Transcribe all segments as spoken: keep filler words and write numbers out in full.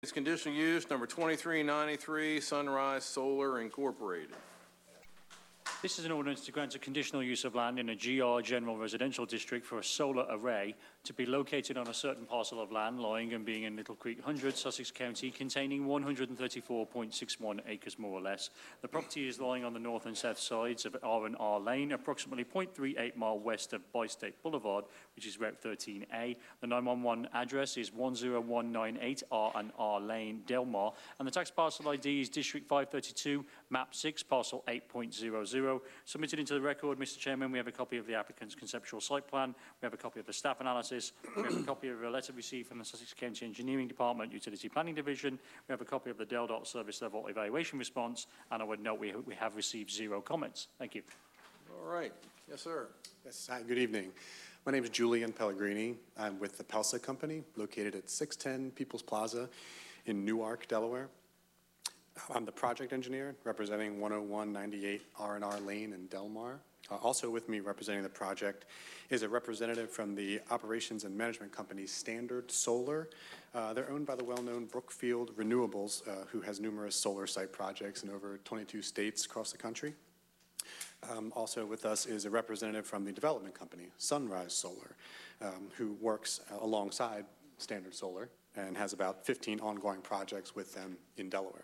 It's conditional use number twenty-three ninety-three, Sunrise Solar Incorporated. This is an ordinance to grant a conditional use of land in a G R general residential district for a solar array to be located on a certain parcel of land lying and being in Little Creek one hundred, Sussex County, containing one hundred thirty-four point six one acres more or less. The property is lying on the north and south sides of R and R Lane, approximately zero point three eight mile west of Bi-State Boulevard, which is Route thirteen A. The nine one one address is one zero one nine eight R and R Lane, Delmar, and the tax parcel I D is District five thirty-two, Map six, Parcel eight point zero zero. Submitted into the record, Mister Chairman, we have a copy of the applicant's conceptual site plan, we have a copy of the staff analysis, we have a copy of a letter received from the Sussex County Engineering Department, Utility Planning Division, we have a copy of the DELDOT service level evaluation response, and I would note we, we have received zero comments. Thank you. All right. Yes, sir. Yes, hi, good evening. My name is Julian Pellegrini. I'm with the Pelsa Company, located at six ten People's Plaza in Newark, Delaware. I'm the project engineer representing one oh one ninety-eight R and R Lane in Delmar. Uh, also with me representing the project is a representative from the operations and management company Standard Solar. Uh, they're owned by the well-known Brookfield Renewables, uh, who has numerous solar site projects in over twenty-two states across the country. Um, also with us is a representative from the development company, Sunrise Solar, um, who works uh, alongside Standard Solar and has about fifteen ongoing projects with them in Delaware.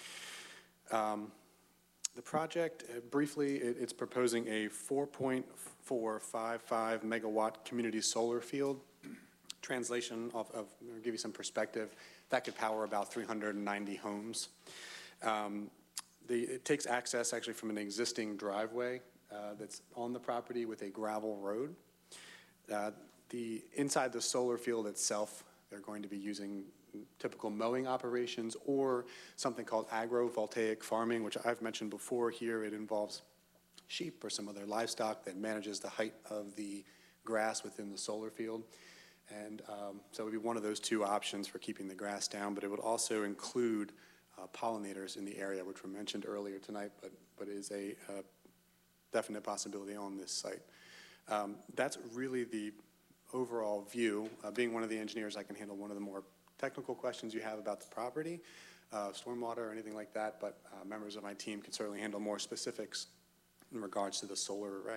Um, the project, uh, briefly, it, it's proposing a four point four five five megawatt community solar field. Translation of, of I'll give you some perspective, that could power about three hundred ninety homes. Um, the, it takes access actually from an existing driveway uh, that's on the property with a gravel road. Uh, the inside the solar field itself, they're going to be using typical mowing operations or something called agrovoltaic farming, which I've mentioned before here. It involves sheep or some other livestock that manages the height of the grass within the solar field. And um, so it would be one of those two options for keeping the grass down, but it would also include uh, pollinators in the area, which were mentioned earlier tonight, but, but is a uh, definite possibility on this site. Um, that's really the overall view. Uh, being one of the engineers, I can handle one of the more technical questions you have about the property, uh, stormwater or anything like that, but uh, members of my team can certainly handle more specifics in regards to the solar array.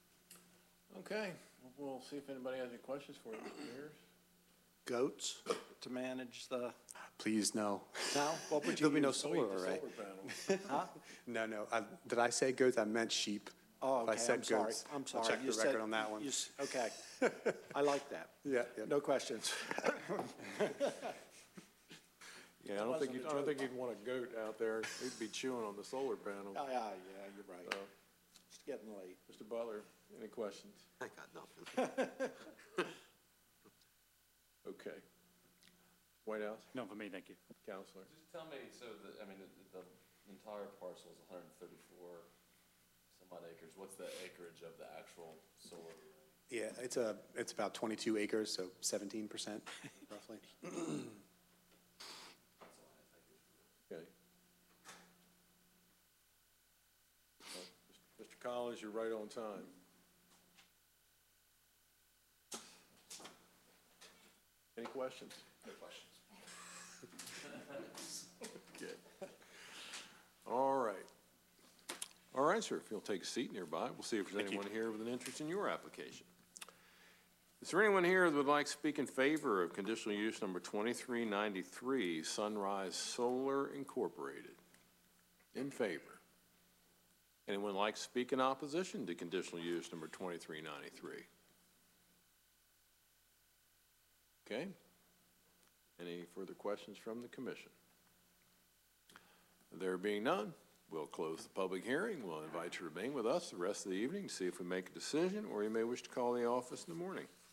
Okay. We'll see if anybody has any questions for you. Here's. Goats to manage the. Please, no. No? What would you There'll be no use? solar array. Solar Huh? No, no. Uh, did I say goats? I meant sheep. Oh, okay. If I said I'm sorry. goats, I'm sorry. I'll check you the said, record on that one. You, okay. I like that. Yeah, yeah. No questions. Yeah, I don't think you'd, I don't think you'd want a goat out there. He'd be chewing on the solar panel. Oh, yeah, yeah, you're right. Uh, It's getting late. Mister Butler, any questions? I got nothing. Okay. White House, No, for me, thank you. Counselor. Just tell me, so the, I mean, the, the entire parcel is one hundred thirty-four some odd acres. What's the acreage of the actual solar? Yeah, it's a it's about twenty-two acres, so seventeen percent roughly. Okay. Well, Mister Collins, you're right on time. Any questions? No questions. Okay. All right. All right, sir, if you'll take a seat nearby, we'll see if there's anyone here with an interest in your application. Is there anyone here that would like to speak in favor of conditional use number twenty-three ninety-three, Sunrise Solar Incorporated? In favor. Anyone like to speak in opposition to conditional use number twenty-three ninety-three? Okay. Any further questions from the commission? There being none, we'll close the public hearing. We'll invite you to remain with us the rest of the evening to see if we make a decision, or you may wish to call the office in the morning.